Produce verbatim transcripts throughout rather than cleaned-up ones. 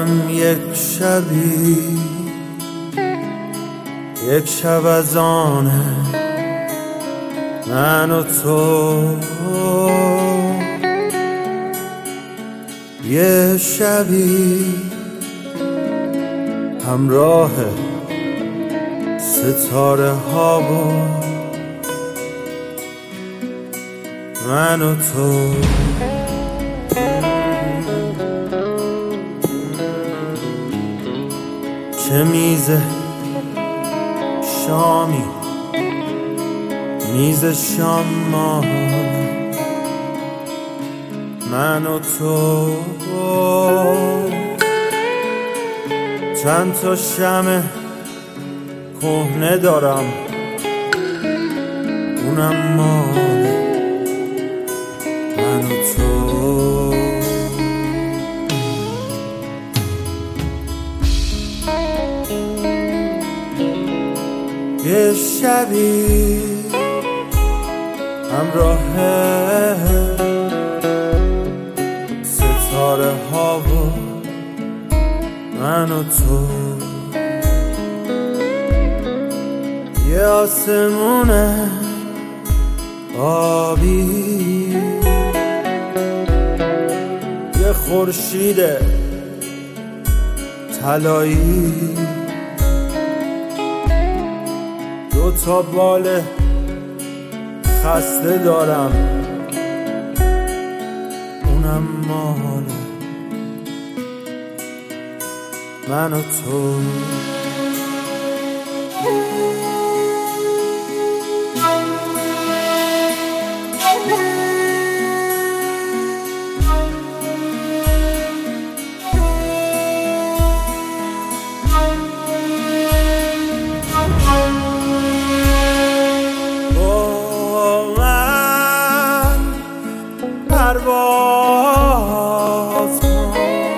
دارم یک شبی، یک شب از آنه من و تو، یه شبی همراه ستاره ها با من و تو. چه میز شامی، میز شام ما، من و تو. چند تا شمع کهنه دارم، اونم مال من و تو. یه شبی همراه ستاره ها و من و تو، یه آسمون آبی، یه خورشید طلایی، دو تا بال خسته دارم، اونم مال من و تو. پرواز کن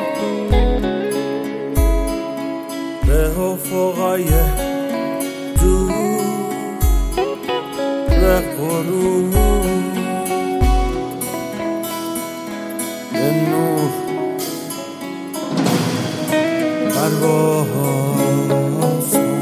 به افقای دور غروب، به نور پرواز کن.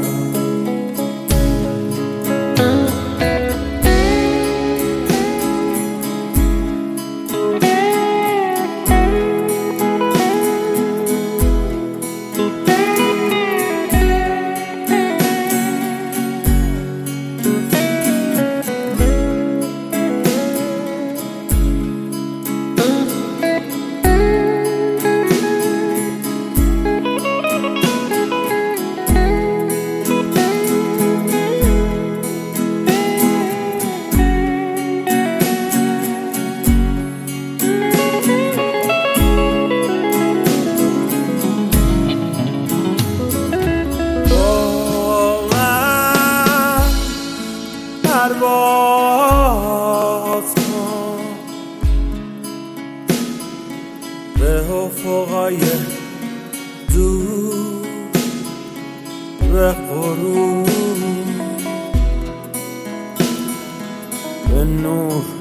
پرواز کن به افقای دور غروب، به نور